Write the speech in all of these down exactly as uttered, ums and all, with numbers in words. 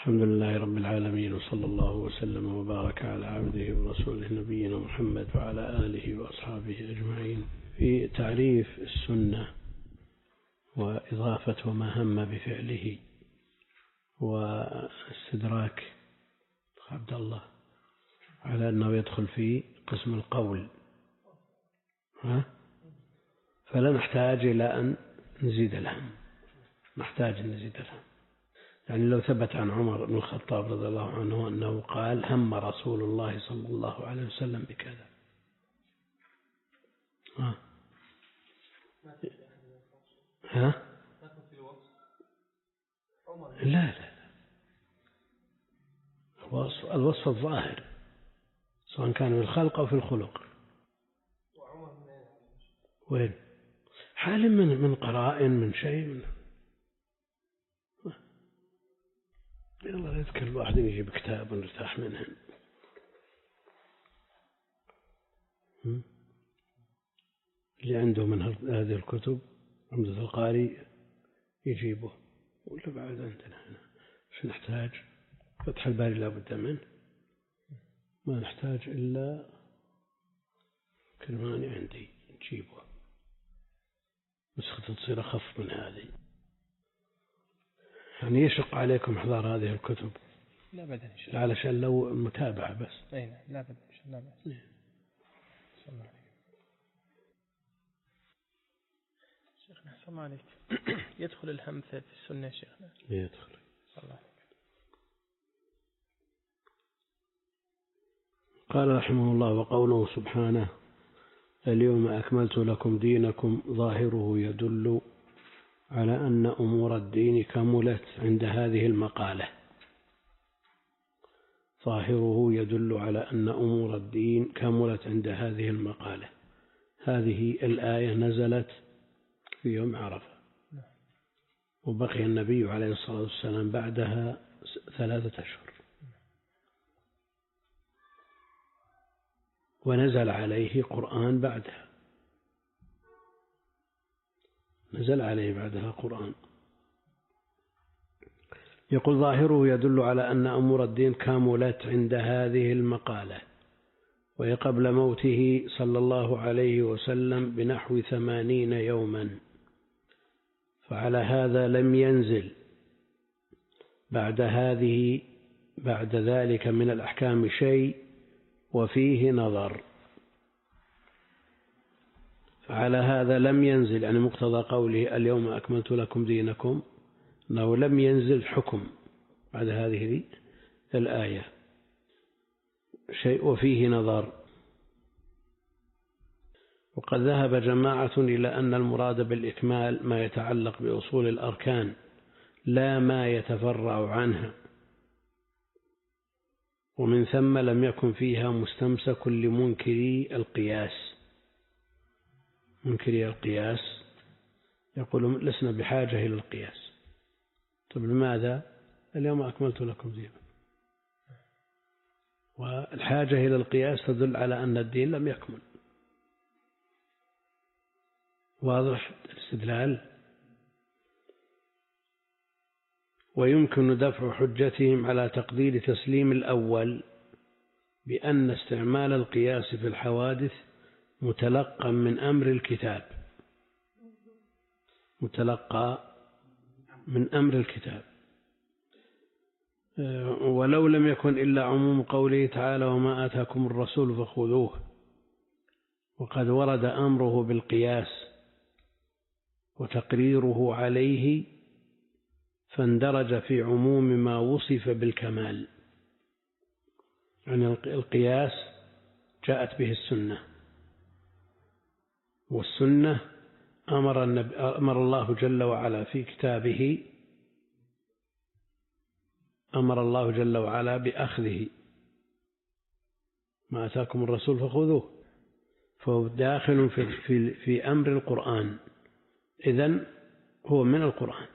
الحمد لله رب العالمين، وصلى الله وسلم وبارك على عبده ورسوله نبينا محمد وعلى آله وأصحابه أجمعين. في تعريف السنة وإضافة ما هم بفعله واستدراك عبد الله على أنه يدخل في قسم القول، ها؟ فلا نحتاج إلى أن نزيد الهم، نحتاج أن نزيد الهم. يعني لو ثبت عن عمر بن الخطاب رضي الله عنه أنه قال هم رسول الله صلى الله عليه وسلم بكذا، ها ها لا لا الوصف, الوصف الظاهر سواء كان في الخلق أو في الخلق. وين حال من من قرائن من شيء من يلا يذكر الواحد يجيب كتاب ونرتاح منه. اللي عنده من هذه الكتب عمدة القاري يجيبه، ولا بعد عندنا هنا مش نحتاج فتح الباري لا بد منه، ما نحتاج إلا كلماني عندي نجيبه، نسخة تصير أخف من هذه. يعني يشق عليكم إحضار هذه الكتب؟ لا بدأ إن شاء الله، علشان لو المتابعة بس. أي نعم لا بدأ إن شاء الله بس. صلى الله عليك شيخنا. صلى الله عليك. يدخل الهم في السنة شيخنا؟ يدخل. صلى الله عليك. قال رحمه الله: وقوله سبحانه: اليوم أكملت لكم دينكم، ظاهره يدل على أن أمور الدين كملت عند هذه المقالة. ظاهره يدل على أن أمور الدين كملت عند هذه المقالة. هذه الآية نزلت في يوم عرفة، وبقي النبي عليه الصلاة والسلام بعدها ثلاثة أشهر، ونزل عليه قرآن بعدها، نزل عليه بعدها قرآن. يقول: ظاهره يدل على أن أمور الدين كملت عند هذه المقالة، وهي قبل موته صلى الله عليه وسلم بنحو ثمانين يوما، فعلى هذا لم ينزل بعد هذه بعد ذلك من الأحكام شيء وفيه نظر. فعلى هذا لم ينزل، يعني مقتضى قوله اليوم أكملت لكم دينكم، أنه لم ينزل حكم بعد هذه الآية شيء وفيه نظر. وقد ذهب جماعة إلى أن المراد بالإكمال ما يتعلق بأصول الأركان لا ما يتفرع عنها، ومن ثم لم يكن فيها مستمسك لمنكري القياس. منكري القياس يقولون لسنا بحاجة إلى القياس. طيب لماذا؟ اليوم أكملت لكم دينكم. والحاجة إلى القياس تدل على أن الدين لم يكمل. واضح الاستدلال؟ ويمكن دفع حجتهم على تقدير تسليم الأول بأن استعمال القياس في الحوادث متلقى من أمر الكتاب، متلقى من أمر الكتاب، ولو لم يكن إلا عموم قوله تعالى: وما آتاكم الرسول فخذوه. وقد ورد أمره بالقياس وتقريره عليه، فاندرج في عموم ما وصف بالكمال. يعني القياس جاءت به السنة، والسنة أمر, أمر الله جل وعلا في كتابه، أمر الله جل وعلا بأخذه. ما أتاكم الرسول فخذوه، فهو داخل في, في, في أمر القرآن، إذن هو من القرآن.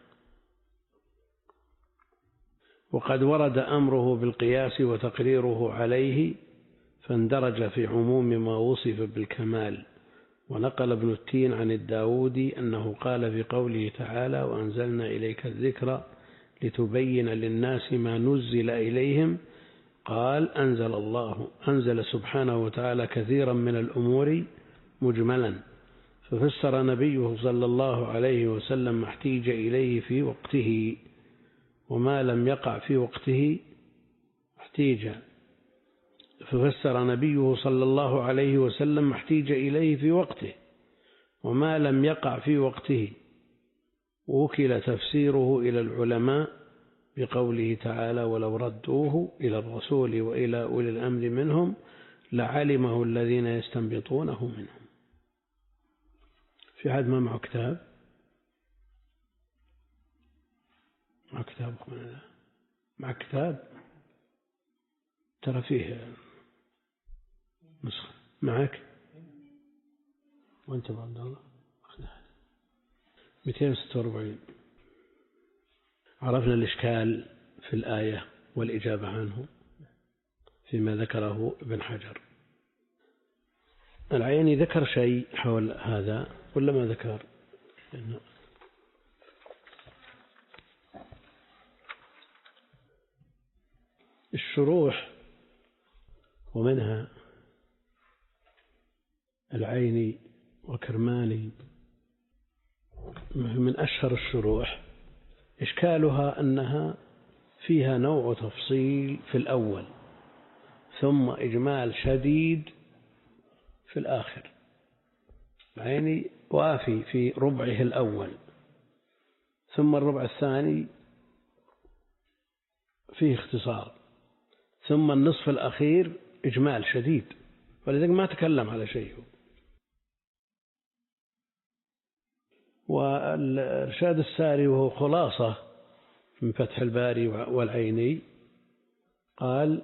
وقد ورد أمره بالقياس وتقريره عليه، فاندرج في عموم ما وصف بالكمال. ونقل ابن التين عن الداودي أنه قال في قوله تعالى: وأنزلنا إليك الذكر لتبين للناس ما نزل إليهم، قال أنزل الله أنزل سبحانه وتعالى كثيرا من الأمور مجملا، ففسر نبيه صلى الله عليه وسلم ما احتيج إليه في وقته، وما لم يقع في وقته احتيج ففسر نبيه صلى الله عليه وسلم ما احتيج إليه في وقته، وما لم يقع في وقته وكل تفسيره إلى العلماء بقوله تعالى: ولو ردوه إلى الرسول وإلى أولي الأمر منهم لعلمه الذين يستنبطونه منهم. في حد ما معه كتاب؟ مع كتاب مع كتاب ترى فيه نسخة معك؟ وانت عبد الله مئتين وستة وأربعين. عرفنا الإشكال في الآية والإجابة عنه فيما ذكره ابن حجر. العيني ذكر شيء حول هذا ولا ما ذكر؟ الشروح ومنها العيني وكرماني من أشهر الشروح. إشكالها أنها فيها نوع تفصيل في الأول ثم إجمال شديد في الآخر. العيني وافي في ربعه الأول، ثم الربع الثاني فيه اختصار، ثم النصف الأخير إجمال شديد، ولذلك ما تكلم على شيء. والإرشاد الساري وهو خلاصة من فتح الباري والعيني قال: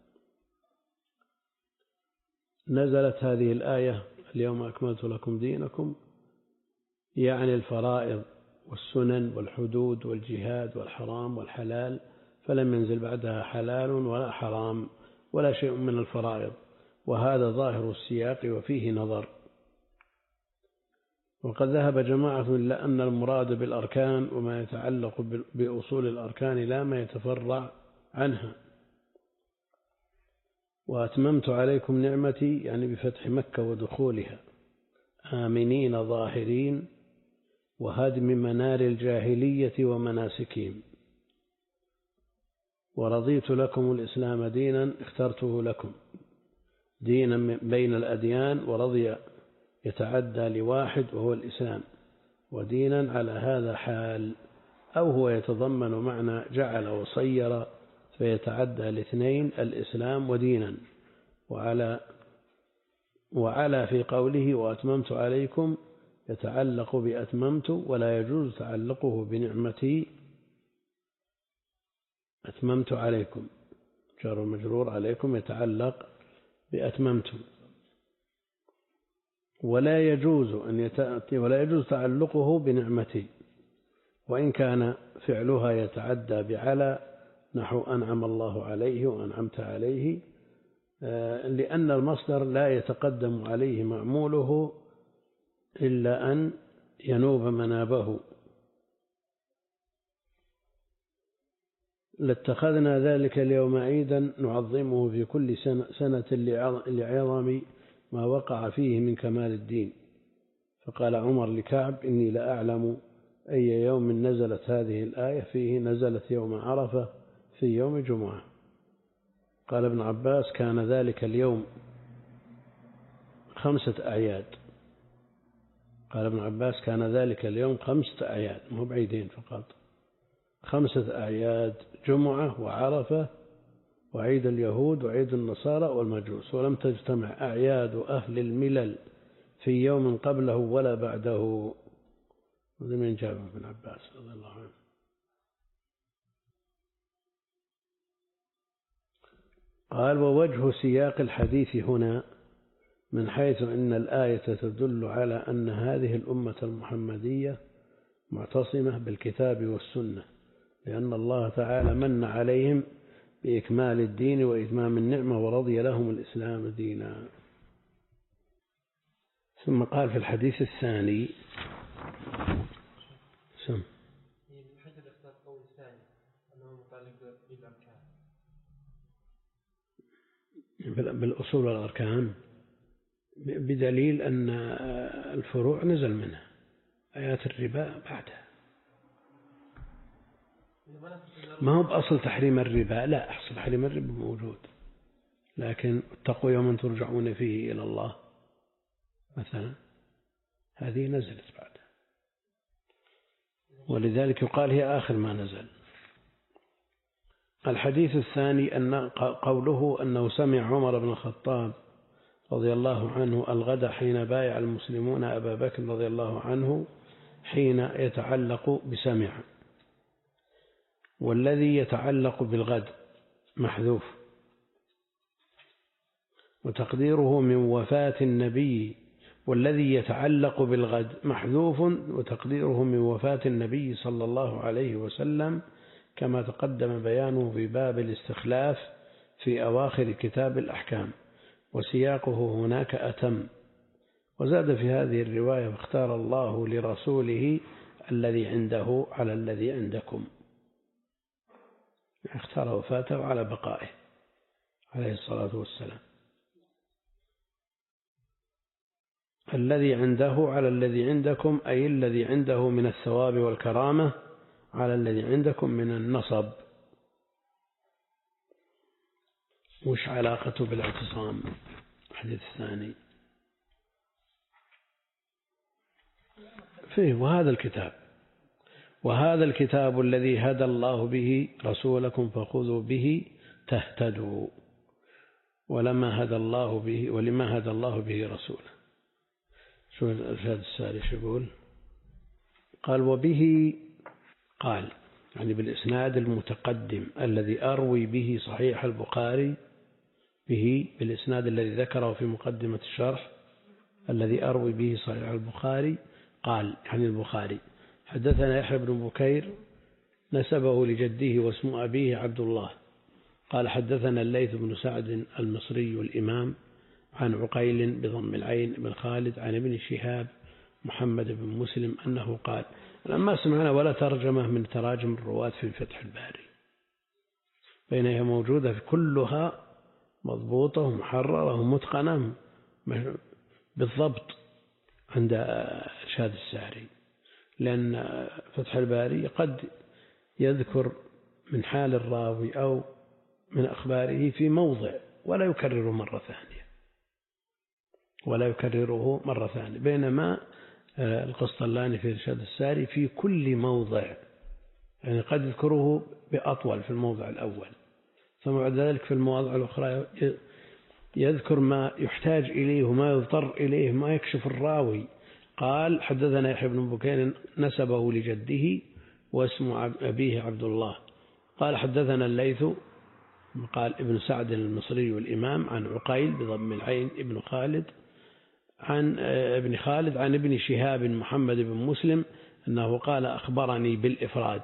نزلت هذه الآية اليوم أكملت لكم دينكم، يعني الفرائض والسنن والحدود والجهاد والحرام والحلال، فلم ينزل بعدها حلال ولا حرام ولا شيء من الفرائض، وهذا ظاهر السياق وفيه نظر. وقد ذهب جماعة إلى أن المراد بالأركان وما يتعلق بأصول الأركان لا ما يتفرع عنها. وأتممت عليكم نعمتي يعني بفتح مكة ودخولها آمنين ظاهرين وهدم منار الجاهلية ومناسكهم، ورضيت لكم الإسلام دينا اخترته لكم دينا بين الأديان، ورضي يتعدى لواحد وهو الإسلام، ودينا على هذا حال، أو هو يتضمن معنى جعل وصير فيتعدى الاثنين الإسلام ودينا. وعلى وعلى في قوله وأتممت عليكم يتعلق بأتممت، ولا يجوز تعلقه بنعمتي. أتممت عليكم جار ومجرور، عليكم يتعلق بأتممت، ولا يجوز أن يتأتي ولا يجوز تعلقه بنعمتي، وإن كان فعلها يتعدى بعلى نحو أنعم الله عليه وأنعمت عليه، لأن المصدر لا يتقدم عليه معموله إلا أن ينوب منابه. لاتخذنا ذلك اليوم عيدا نعظمه في كل سنة, سنة لعظم ما وقع فيه من كمال الدين. فقال عمر لكعب: إني لأعلم أي يوم نزلت هذه الآية فيه، نزلت يوم عرفة في يوم جمعة. قال ابن عباس: كان ذلك اليوم خمسة أعياد. قال ابن عباس: كان ذلك اليوم خمسة أعياد، مو بعيدين فقط، خمسة أعياد: جمعة وعرفة وعيد اليهود وعيد النصارى والمجوس، ولم تجتمع أعياد أهل الملل في يوم قبله ولا بعده. هذا من جابر بن عباس رضي الله عنه. قال: ووجه سياق الحديث هنا من حيث أن الآية تدل على أن هذه الأمة المحمدية معتصمة بالكتاب والسنة، لأن الله تعالى من عليهم بإكمال الدين وإتمام النعمة، ورضي لهم الإسلام دينا. ثم قال في الحديث الثاني سم بالأصول والأركان بدليل أن الفروع نزل منها، آيات الربا بعدها. ما هو بأصل تحريم الربا، لا، أصل تحريم الربا موجود، لكن اتقوا يوما ترجعون فيه إلى الله مثلا، هذه نزلت بعدها، ولذلك يقال هي آخر ما نزل. الحديث الثاني أن قوله أنه سمع عمر بن الخطاب رضي الله عنه الغد حين بايع المسلمون أبا بكر رضي الله عنه حين يتعلق بسمع، والذي يتعلق بالغد محذوف، وتقديره من وفاة النبي، والذي يتعلق بالغد محذوف وتقديره من وفاة النبي صلى الله عليه وسلم، كما تقدم بيانه في باب الاستخلاف في أواخر كتاب الأحكام، وسياقه هناك أتم. وزاد في هذه الرواية واختار الله لرسوله الذي عنده على الذي عندكم، اختار وفاته على بقائه عليه الصلاة والسلام. الذي عنده على الذي عندكم أي الذي عنده من الثواب والكرامة على الذي عندكم من النصب. وش علاقته بالاعتصام؟ الحديث الثاني فيه وهذا الكتاب وهذا الكتاب الذي هدى الله به رسولكم فخذوا به تهتدوا، ولما هدى الله به ولما هدى الله به رسوله. شو الإرشاد الساري شو يقول؟ قال وبه، قال يعني بالإسناد المتقدم الذي أروي به صحيح البخاري، به بالإسناد الذي ذكره في مقدمة الشرح الذي أروي به صحيح البخاري، قال يعني البخاري حدثنا يحيى بن بكير نسبه لجده واسم أبيه عبد الله، قال حدثنا الليث بن سعد المصري الإمام عن عقيل بضم العين بن خالد عن ابن شهاب محمد بن مسلم أنه قال، لما سمعنا ولا ترجمة من تراجم الرواة في فتح الباري، بينها موجودة في كلها مضبوطة ومحررة ومتقنة بالضبط عند إرشاد الساري، لأن فتح الباري قد يذكر من حال الراوي أو من أخباره في موضع ولا يكرره مرة ثانية ولا يكرره مرة ثانية، بينما القسطلاني في إرشاد الساري في كل موضع، يعني قد يذكره بأطول في الموضع الأول، ثم بعد ذلك في المواضع الأخرى يذكر ما يحتاج إليه وما يضطر إليه ما يكشف الراوي. قال حدثنا يحيى بن بكير نسبه لجده واسم أبيه عبد الله، قال حدثنا الليث قال ابن سعد المصري الإمام عن عقيل بضم العين ابن خالد عن ابن خالد عن ابن شهاب محمد بن مسلم أنه قال أخبرني بالإفراد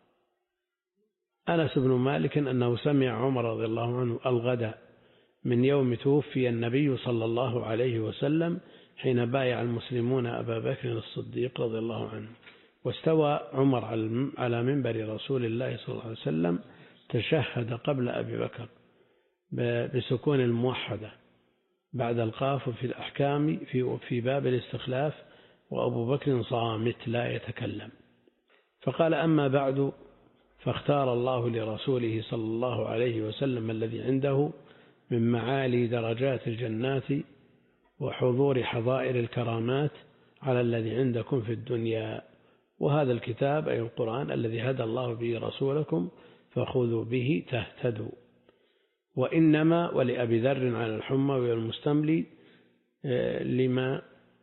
أنس بن مالك أنه سمع عمر رضي الله عنه الغد من يوم توفي النبي صلى الله عليه وسلم حين بايع المسلمون أبا بكر الصديق رضي الله عنه، واستوى عمر على منبر رسول الله صلى الله عليه وسلم تشهد قبل أبي بكر بسكون الموحدة بعد القاف في الأحكام في في باب الاستخلاف، وأبو بكر صامت لا يتكلم، فقال أما بعد، فاختار الله لرسوله صلى الله عليه وسلم الذي عنده من معالي درجات الجنات وحضور حظائر الكرامات على الذي عندكم في الدنيا، وهذا الكتاب أي القرآن الذي هدى الله به رسولكم فخذوا به تهتدوا. وإنما ولأبي ذر عن الحمى والمستملي لما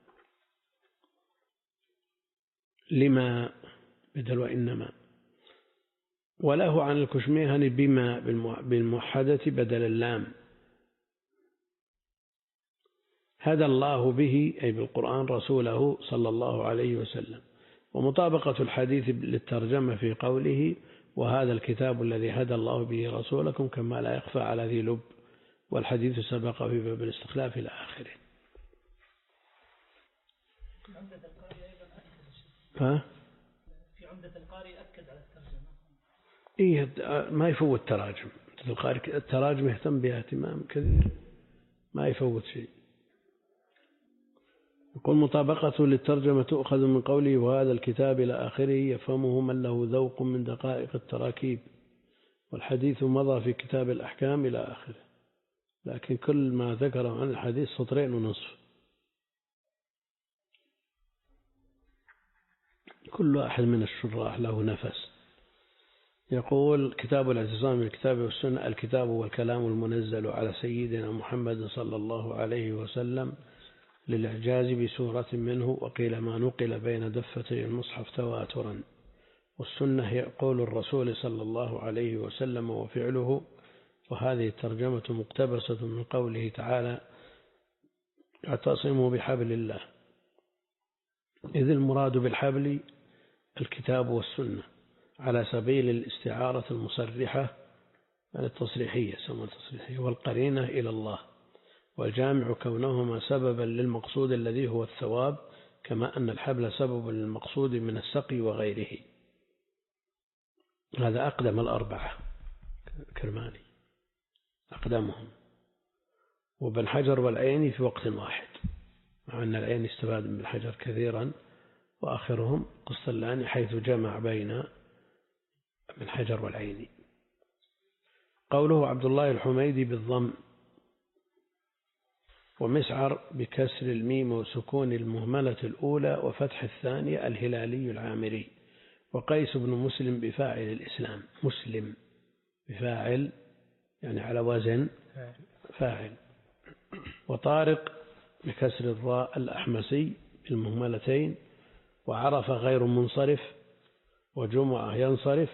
لما بدل وإنما، وله عن الكشميهني بما بالموحدة بدل اللام، هدى الله به أي بالقرآن رسوله صلى الله عليه وسلم. ومطابقة الحديث للترجمة في قوله وهذا الكتاب الذي هدى الله به رسولكم كما لا يخفى على ذي لب، والحديث سبق في باب الاستخلاف إلى آخره. في عمدة القاري أكد على الترجمة. إيه ما يفوت تراجم، التراجم يهتم بها اهتمام كثير، ما يفوت شيء. يقول مطابقته للترجمة تؤخذ من قوله وهذا الكتاب إلى آخره يفهمه من له ذوق من دقائق التراكيب، والحديث مضى في كتاب الأحكام إلى آخره. لكن كل ما ذكره عن الحديث سطرين ونصف، كل واحد من الشراح له نفس. يقول كتاب الاعتصام بالكتاب والسنة: الكتاب والكلام المنزل على سيدنا محمد صلى الله عليه وسلم للإعجاز بسورة منه، وقيل ما نقل بين دفتي المصحف تواترا. والسنة هي قول الرسول صلى الله عليه وسلم وفعله، وهذه الترجمة مقتبسة من قوله تعالى: اعتصموا بحبل الله، إذ المراد بالحبل الكتاب والسنة على سبيل الاستعارة المصرحة التصريحية سمى التصريحية، والقرينة إلى الله، والجامع كونهما سببا للمقصود الذي هو الثواب، كما أن الحبل سبب للمقصود من السقي وغيره. هذا أقدم الأربعة كرماني أقدمهم، وابن حجر والعيني في وقت واحد، مع أن العين استفاد من الحجر كثيرا، وآخرهم قسطلاني حيث جمع بين ابن حجر والعيني. قوله عبد الله الحميدي بالضم، ومسعر بكسر الميم وسكون المهملة الأولى وفتح الثانية الهلالي العامري، وقيس بن مسلم بفاعل الإسلام، مسلم بفاعل يعني على وزن فاعل، وطارق بكسر الراء الأحمسي بالمهملتين، وعرف غير منصرف، وجمعة ينصرف.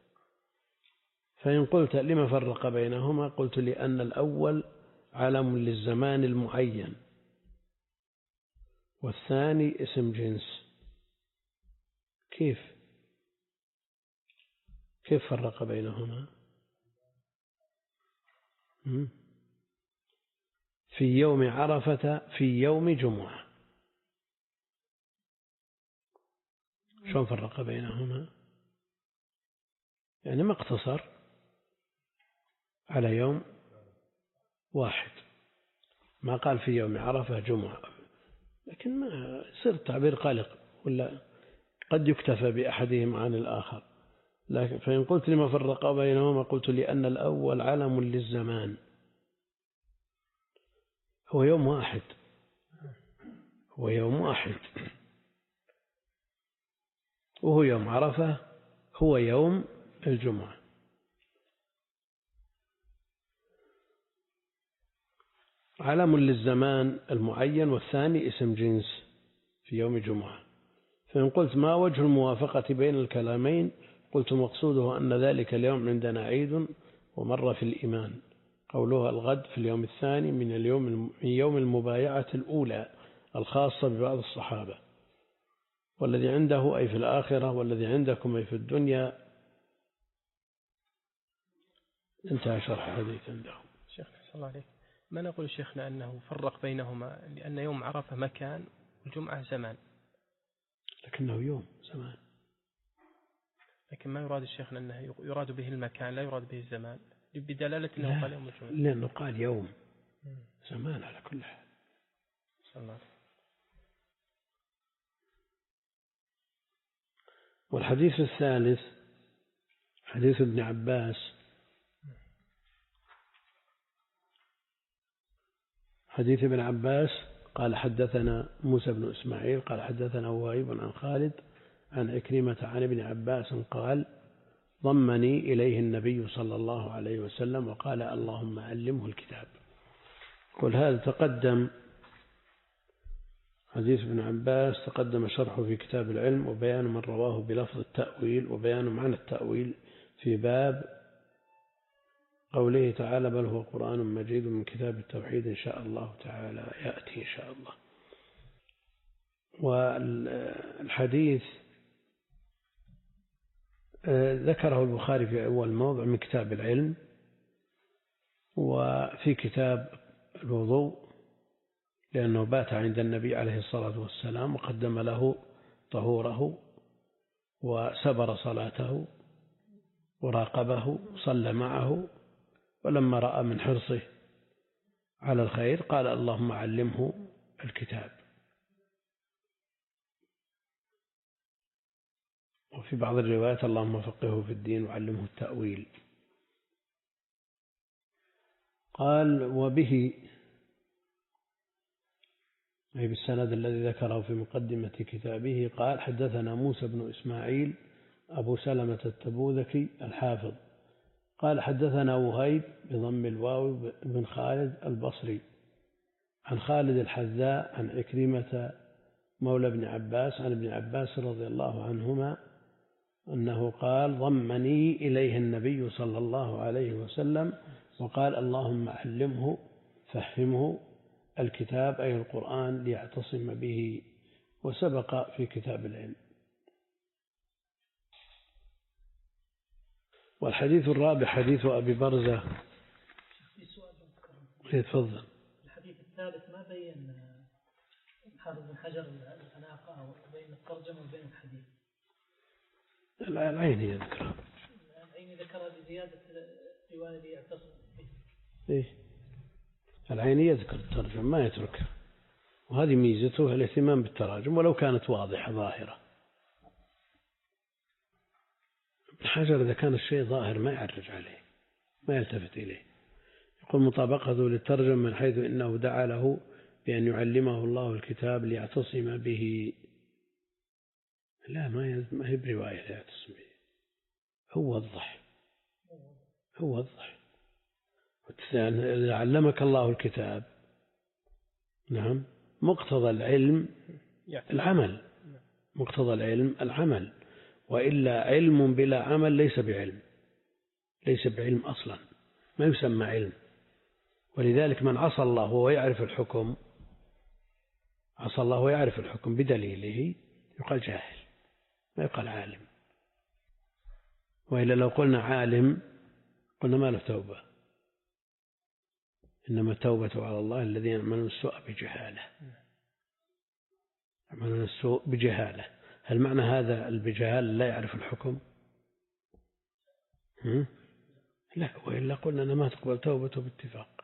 فإن قلت لما فرق بينهما؟ قلت لأن الأول علم للزمان المعين، والثاني اسم جنس. كيف كيف فرق بينهما؟ في يوم عرفة في يوم جمعة، شلون فرق بينهما؟ يعني ما اقتصر على يوم واحد، ما قال في يوم عرفة جمعة، لكن ما يصير التعبير قلق، ولا قد يكتفى بأحدهم عن الآخر. لكن فإن قلت لما فرق بينهما؟ قلت لأن الأول علم للزمان، هو يوم واحد هو يوم واحد وهو يوم عرفة هو يوم الجمعة. علم للزمان المعين، والثاني اسم جنس في يوم جمعة. فإن قلت ما وجه الموافقة بين الكلامين؟ قلت مقصوده أن ذلك اليوم عندنا عيد ومر في الإيمان، قولها الغد في اليوم الثاني من اليوم من يوم المبايعة الأولى الخاصة ببعض الصحابة، والذي عنده أي في الآخرة، والذي عندكم أي في الدنيا. انتهى شرح الحديث عندهم. شيخنا صلى الله عليه، ما نقول شيخنا أنه فرق بينهما لأن يوم عرفة مكان والجمعة زمان، لكنه يوم زمان، لكن ما يراد الشيخنا أنه يراد به المكان لا يراد به الزمان، بدلالة أنه قال يوم الجمعة، لأنه قال يوم زمان على كل حال. صلى الله عليه. والحديث الثالث حديث ابن عباس، حديث ابن عباس قال حدثنا موسى بن إسماعيل قال حدثنا وهيب عن خالد عن عكرمة عن ابن عباس قال ضمني إليه النبي صلى الله عليه وسلم وقال اللهم علمه الكتاب. قل هذا تقدم حديث ابن عباس، تقدم شرحه في كتاب العلم وبيان من رواه بلفظ التأويل وبيان معنى التأويل في باب قوله تعالى بل هو قرآن مجيد من كتاب التوحيد إن شاء الله تعالى يأتي إن شاء الله. والحديث ذكره البخاري في أول موضع من كتاب العلم وفي كتاب الوضوء، لأنه بات عند النبي عليه الصلاة والسلام وقدم له طهوره وسبر صلاته وراقبه صلى معه، ولما رأى من حرصه على الخير قال اللهم علمه الكتاب. وفي بعض الروايات اللهم فقهه في الدين وعلمه التأويل. قال وبه، أي بالسند الذي ذكره في مقدمة كتابه، قال حدثنا موسى بن إسماعيل أبو سلمة التبوذكي الحافظ قال حدثنا وهيب بضم الواو بن خالد البصري عن خالد الحذاء عن عكرمة مولى ابن عباس عن ابن عباس رضي الله عنهما أنه قال ضمني إليه النبي صلى الله عليه وسلم وقال اللهم علمه فهمه الكتاب أي القرآن ليعتصم به، وسبق في كتاب العلم. والحديث الرابع حديث أبي برزة. يتفضل. الحديث الثالث ما بين حافظ بن حجر العلاقة بين الترجمة وبين الحديث؟ العيني يذكرها. العيني ذكرها بزيادة رواية يعتصم به. إيه، العيني يذكر الترجمة ما يتركها، وهذه ميزته الاهتمام بالتراجم ولو كانت واضحة ظاهرة. ابن حجر إذا كان الشيء ظاهر ما يعرج عليه، ما يلتفت إليه، يقول مطابقته للترجمة من حيث إنه دعا له بأن يعلمه الله الكتاب ليعتصم به. لا، ما هي برواية ليعتصم به، هو وضح هو وضح إذا علمك الله الكتاب، نعم، مقتضى العلم العمل، مقتضى العلم العمل، وإلا علم بلا عمل ليس بعلم، ليس بعلم أصلا، ما يسمى علم. ولذلك من عصى الله وهو يعرف الحكم، عصى الله ويعرف الحكم بدليله، يقال جاهل، ما يقال عالم. وإلا لو قلنا عالم قلنا ما له توبة، إنما التوبة على الله الذين يعملون السوء بجهالة، يعملون السوء بجهالة. هل معنى هذا البجهالة لا يعرف الحكم؟ هم؟ لا، وإلا قلنا أنها ما تقبل توبته باتفاق،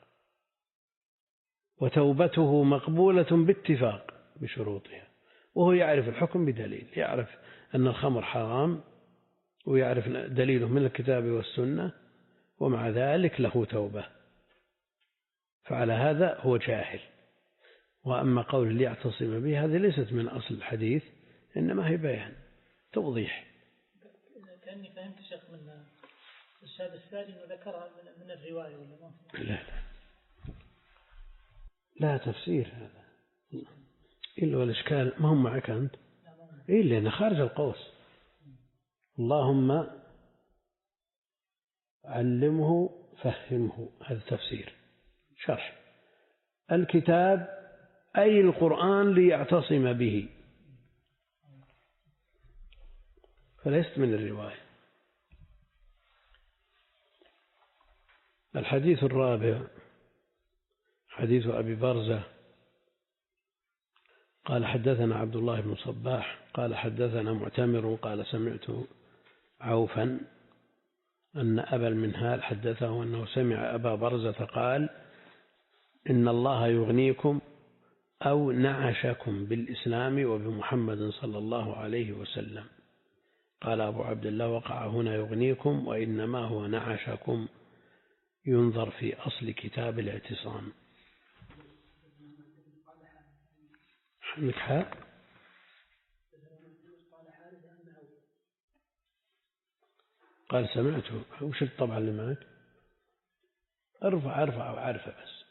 وتوبته مقبولة باتفاق بشروطها، وهو يعرف الحكم بدليل، يعرف أن الخمر حرام ويعرف دليله من الكتاب والسنة، ومع ذلك له توبة، فعلى هذا هو جاهل. وأما قول ليعتصم به هذه ليست من أصل الحديث، إنما هي بيان توضيح. كأني فهمت شيخ من الشاب الثاني أنه ذكرها من الرواية ولا ما؟ لا لا لا تفسير هذا إلا والإشكال ما هم معك أنت إلا أنه خارج القوس. اللهم علمه فهمه، هذا تفسير. شرح الكتاب أي القرآن ليعتصم به، فليست من الرواية. الحديث الرابع حديث أبي برزة قال حدثنا عبد الله بن صباح قال حدثنا معتمر قال سمعت عوفا أن أبا المنهال حدثه أنه سمع أبا برزة قال إن الله يغنيكم أو نعشكم بالإسلام وبمحمد صلى الله عليه وسلم. قال أبو عبد الله وقع هنا يغنيكم، وإنما هو نعشكم، ينظر في أصل كتاب الاعتصام. عندك حاء؟ قال سمعته. وش الطبعة اللي معك؟ ارفع ارفع وعارفة بس.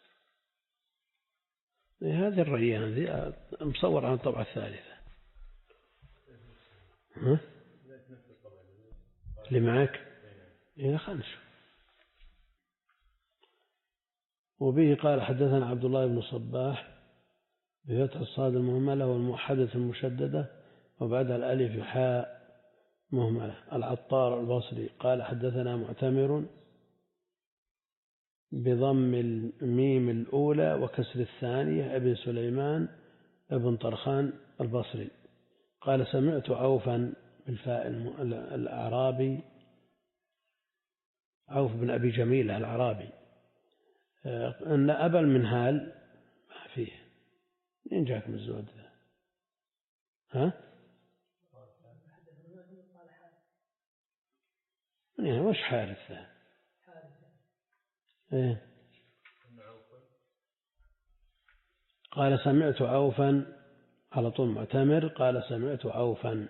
هذه الريان هذه مصور عن الطبعة الثالثة. ها؟ اللي معك؟ إيه خلنا نشوف. وبه قال حدثنا عبد الله بن صباح بفتح الصاد المهملة والموحدة المشددة وبعدها الألف حاء مهملة. العطار البصري قال حدثنا معتمر بضم الميم الأولى وكسر الثانية ابن سليمان ابن طرخان البصري قال سمعت عوفا بالفاء الأعرابي عوف بن أبي جميلة الأعرابي أن أبا المنهال ما فيه. منين جاك من الزود ذا؟ ها؟ يعني وش حارث ذا؟ إيه؟ قال سمعت عوفا، على طول معتمر، قال سمعت عوفا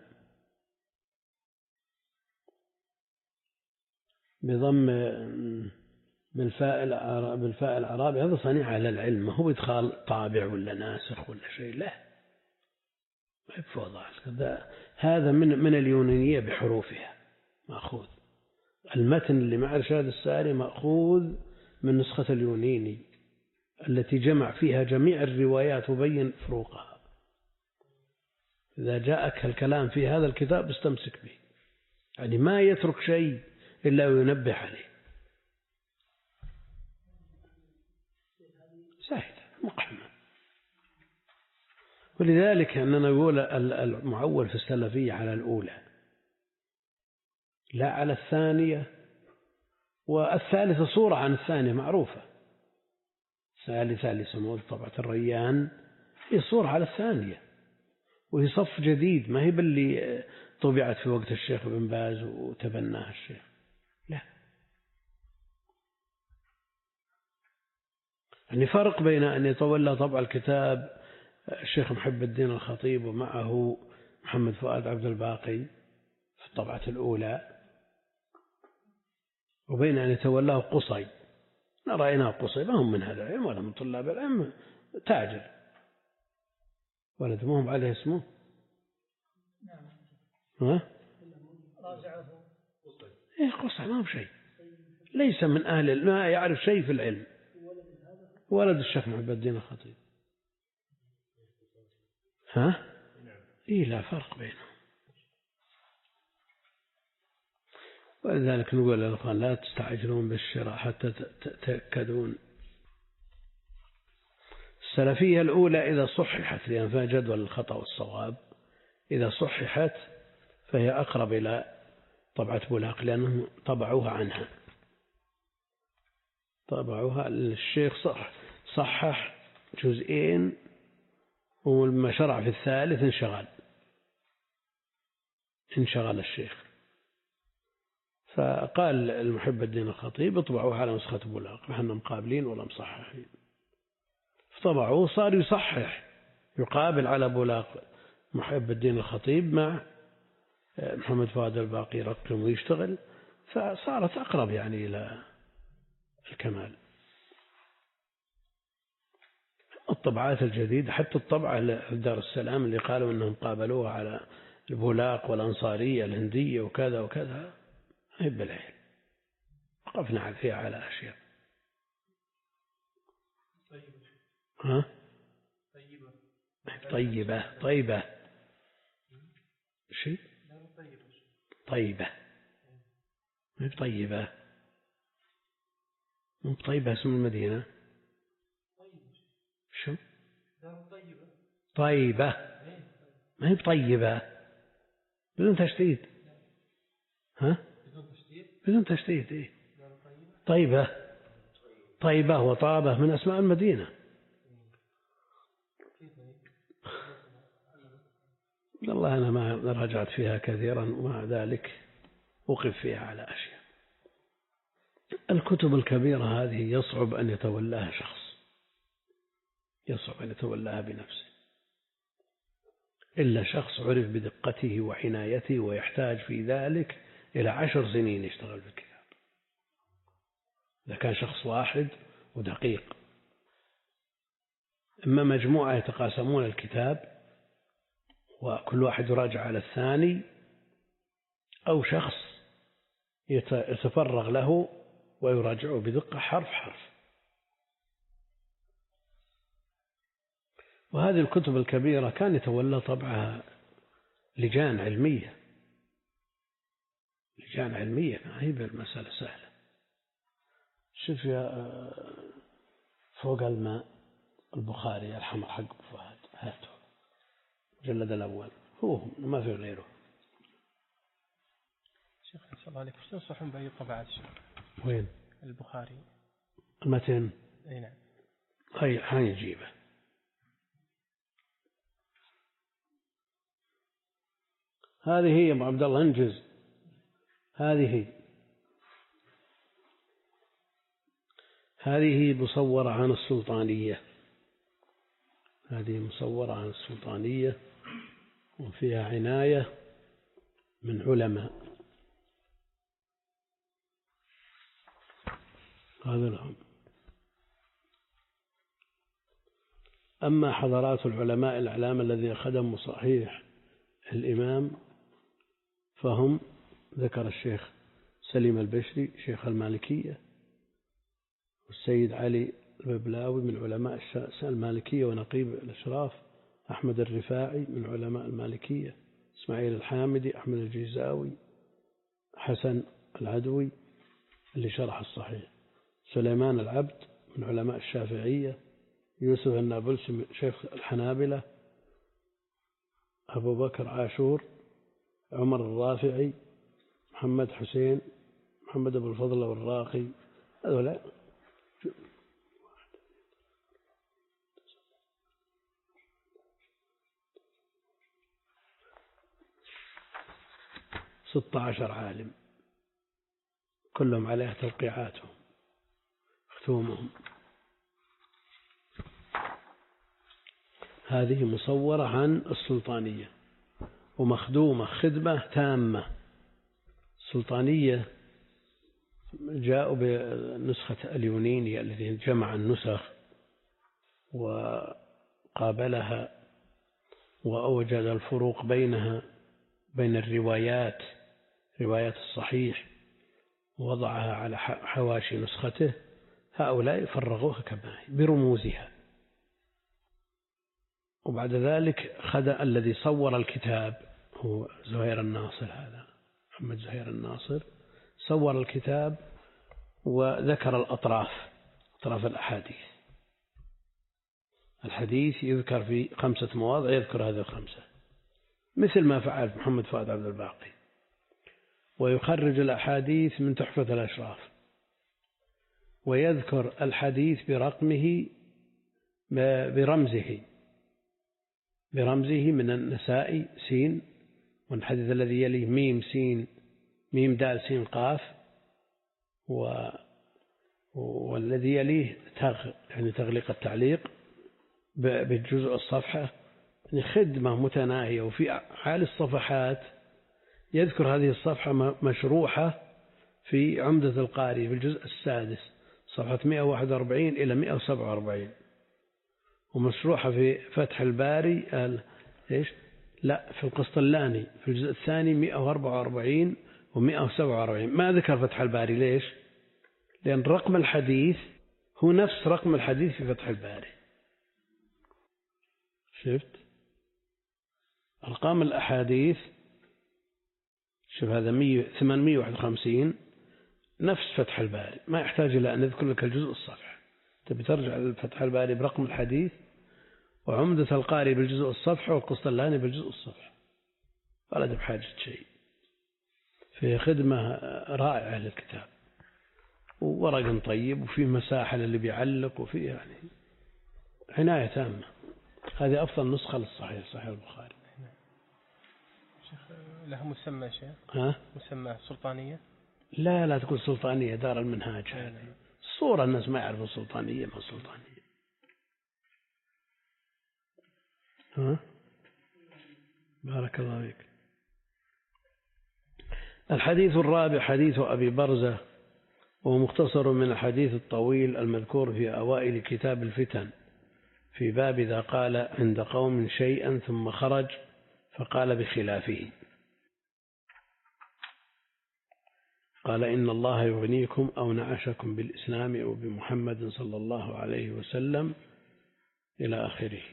بضم بالفاء بالفاء الأعرابي. هذا صنيع أهل العلم، ما هو إدخال طابع ولا ناسخ ولا شيء، لا ما يفوض. هذا من من اليونانية بحروفها مأخوذ. المتن اللي مع إرشاد الساري مأخوذ من نسخة اليوناني التي جمع فيها جميع الروايات وبين فروقها. إذا جاءك الكلام في هذا الكتاب استمسك به، يعني ما يترك شيء إلا وينبه عليه. سهل مقحمة. ولذلك أننا نقول المعول في السلفية على الأولى لا على الثانية، والثالثة صورة عن الثانية معروفة. الثالثة اللي سموه طبعة الريان هي صورة على الثانية، وهي صف جديد، ما هي باللي طبعت في وقت الشيخ بن باز وتبناها الشيخ، لا. يعني فرق بين أن يتولى طبع الكتاب الشيخ محب الدين الخطيب ومعه محمد فؤاد عبد الباقي في الطبعة الأولى، وبين أن يتولاه قصي. رأيناه قصي ما هم من هذا العلم ولا من طلاب العلم، تاجر ولد ما هم عليه اسمه. ها؟ إيه قصي ما هو شيء، ليس من أهل ما يعرف شيء في العلم. ولد الشيخ محب الدين الخطيب. ها؟ إيه لا فرق بينهم. ولذلك نقول للأخوان لا تستعجلون بالشراء حتى تتأكدون. السلفية الأولى إذا صححت، لأن فيها جدول الخطأ والصواب، إذا صححت فهي أقرب إلى طبعة بولاق، لأنهم طبعوها عنها، طبعوها. الشيخ صح صحح جزئين، ولما شرع في الثالث انشغل انشغل الشيخ، فقال المحب الدين الخطيب اطبعوها على نسخة بولاق، نحن مقابلين ولا مصححين. فطبعوه صار يصحح يقابل على بولاق محب الدين الخطيب مع محمد فؤاد الباقي يرقم ويشتغل، فصارت أقرب يعني إلى الكمال. الطبعات الجديدة حتى الطبعة دار السلام اللي قالوا أنهم قابلوها على البولاق والأنصارية الهندية وكذا وكذا، هي بالعين وقفنا فيها على أشياء. ها؟ طيبة طيبة شيء طيبة مو طيبة مو طيبة اسم المدينة شو طيبة ما هي طيبة بدون تشديد. ها بدون تشديد إيه؟ طيبة طيبة وطابة من أسماء المدينة. والله أنا ما رجعت فيها كثيرا، ومع ذلك وقف فيها على أشياء. الكتب الكبيرة هذه يصعب أن يتولاها شخص، يصعب أن يتولاها بنفسه إلا شخص عرف بدقته وعنايته، ويحتاج في ذلك إلى عشر سنين يشتغل في الكتاب. إذا كان شخص واحد ودقيق، إما مجموعة يتقاسمون الكتاب وكل واحد يراجع على الثاني، أو شخص يتفرغ له ويراجعه بدقة حرف حرف. وهذه الكتب الكبيرة كان يتولى طبعها لجان علمية، لجان علمية، ما هي بالمسألة سهلة. شوف يا فوق الماء البخاري الحمر حق فهد، هاته مجلد الأول، هو ما في غيره. شيخ صلى الله عليه وسلم تنصحون بأي طبعات شيخ؟ وين؟ البخاري المتن. أي نعم. هاي حنجيبه. هذه هي يا أبو عبد الله، انجز. هذه هي هذه مصورة عن السلطانية، هذه مصورة عن السلطانية وفيها عناية من علماء. هذا لهم. أما حضرات العلماء الأعلام الذين خدموا صحيح الإمام فهم ذكر الشيخ سليم البشري شيخ المالكية، والسيد علي الببلاوي من علماء المالكية ونقيب الأشراف، أحمد الرفاعي من علماء المالكية، إسماعيل الحامدي، أحمد الجيزاوي، حسن العدوي اللي شرح الصحيح، سليمان العبد من علماء الشافعية، يوسف النابلسي شيخ الحنابلة، أبو بكر عاشور، عمر الرافعي، محمد حسين، محمد أبو الفضل والراقي. هذولا ستة عشر عالم كلهم عليه توقيعاتهم ختومهم. هذه مصورة عن السلطانية ومخدومة خدمة تامة. السلطانية جاءوا بنسخة اليونيني الذي جمع النسخ وقابلها وأوجد الفروق بينها بين الروايات، روايات الصحيح، ووضعها على حواشي نسخته. هؤلاء فرغوها كما هي برموزها. وبعد ذلك خد الذي صور الكتاب هو زهير الناصر، هذا محمد زهير الناصر صور الكتاب وذكر الأطراف، أطراف الأحاديث. الحديث يذكر في خمسة مواضع، يذكر هذه الخمسة مثل ما فعل محمد فؤاد عبد الباقي. ويخرج الأحاديث من تحفة الأشراف، ويذكر الحديث برقمه برمزه برمزه من النسائي سين، والحديث الذي يليه ميم سين ميم دال سين قاف، و والذي يليه تغ يعني تغليق التعليق بالجزء الصفحة، يعني خدمة متناهية. وفي حال الصفحات يذكر هذه الصفحة مشروحة في عمدة القاري في الجزء السادس صفحة مئة وواحد وأربعين إلى مئة وسبعة وأربعين، ومشروحة في فتح الباري إيش لا في القسطلاني في الجزء الثاني مئة وأربعة وأربعين ومئة وسبعة وأربعين. ما ذكر فتح الباري ليش؟ لأن رقم الحديث هو نفس رقم الحديث في فتح الباري. شفت أرقام الأحاديث؟ شوف هذا ثمانمئة وواحد وخمسين نفس فتح الباري، ما يحتاج إلى أن نذكر لك الجزء الصفحة. تبي ترجع لفتح الباري برقم الحديث، وعمدة القاري بالجزء الصفحة، والقسطلاني بالجزء الصفحة، ولا بحاجة شيء. في خدمة رائعة للكتاب، وورق طيب، وفيه مساحة للي بيعلق، وفيه يعني عناية تامة. هذه أفضل نسخة للصحيح صحيح البخاري. شيخ له مسمى شيخ؟ ها؟ مسمى سلطانية؟ لا لا تقول سلطانية، دار المنهاج. هذه الصورة الناس ما يعرفوا سلطانية ما سلطانية. ها؟ بارك الله فيك. الحديث الرابع حديث أبي برزة، وهو مختصر من الحديث الطويل المذكور في أوائل كتاب الفتن في باب إذا قال عند قوم شيئا ثم خرج فقال بخلافه. قال إن الله يغنيكم أو نعشكم بالإسلام أو بمحمد صلى الله عليه وسلم إلى آخره.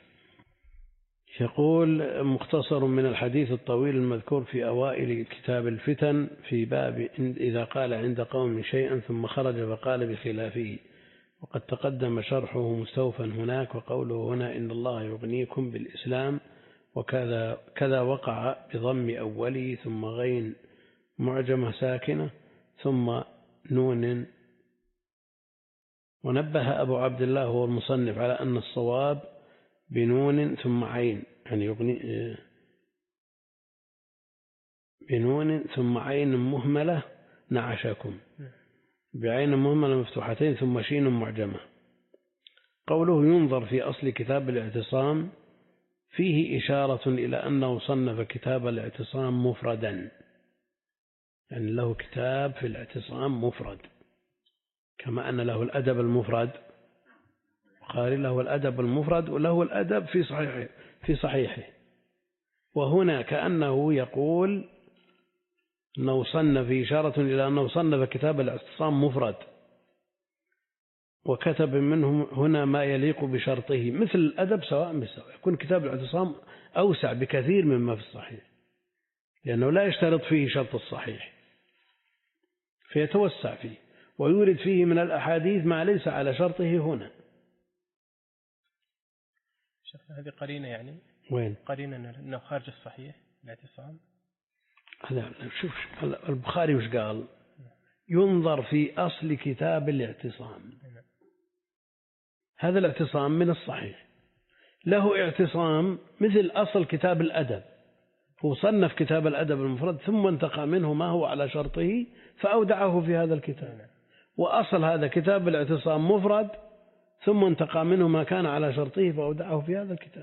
يقول مختصر من الحديث الطويل المذكور في أوائل كتاب الفتن في باب إذا قال عند قوم شيئا ثم خرج فقال بخلافه، وقد تقدم شرحه مستوفا هناك. وقوله هنا إن الله يغنيكم بالإسلام وكذا كذا وقع بضم أوله ثم غين معجمة ساكنة ثم نون ونبه أبو عبد الله هو المصنف على أن الصواب بنون ثم عين، يعني يغني بنون ثم عين مهملة نعشكم، بعين مهملة مفتوحتين ثم شين معجمة. قوله ينظر في أصل كتاب الاعتصام فيه إشارة إلى أنه صنف كتاب الاعتصام مفردا، يعني له كتاب في الاعتصام مفرد، كما أن له الأدب المفرد، البخاري له الأدب المفرد وله الأدب في صحيحه في صحيحه. وهنا كأنه يقول أنه صنف إشارة إلى أنه صنف كتاب الاعتصام مفرد، وكتب منهم هنا ما يليق بشرطه، مثل الأدب سواء بسواء، يكون كتاب الاعتصام أوسع بكثير مما في الصحيح، لأنه لا يشترط فيه شرط الصحيح فيتوسع فيه، ويورد فيه من الأحاديث ما ليس على شرطه هنا. شيخنا هذه قرينة، يعني وين قرينة أنه خارج الصحيح الاعتصام. هذا شوف البخاري وش قال؟ ينظر في أصل كتاب الاعتصام. هذا الاعتصام من الصحيح، له اعتصام مثل أصل كتاب الأدب، هو صنف كتاب الأدب المفرد ثم انتقى منه ما هو على شرطه فأودعه في هذا الكتاب، وأصل هذا كتاب الاعتصام مفرد ثم انتقى منه ما كان على شرطه فأودعه في هذا الكتاب.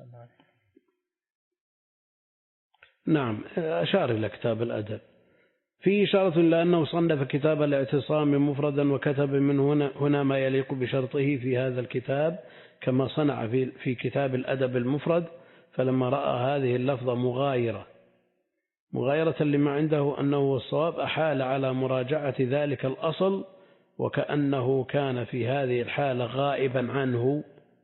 نعم، أشار إلى كتاب الأدب فيه إشارة إلى أنه صنف كتاب الاعتصام مفردا وكتب من هنا, هنا ما يليق بشرطه في هذا الكتاب، كما صنع في, في كتاب الأدب المفرد. فلما رأى هذه اللفظة مغايرة مغايرة لما عنده أنه الصواب، أحال على مراجعة ذلك الأصل، وكأنه كان في هذه الحالة غائبا عنه،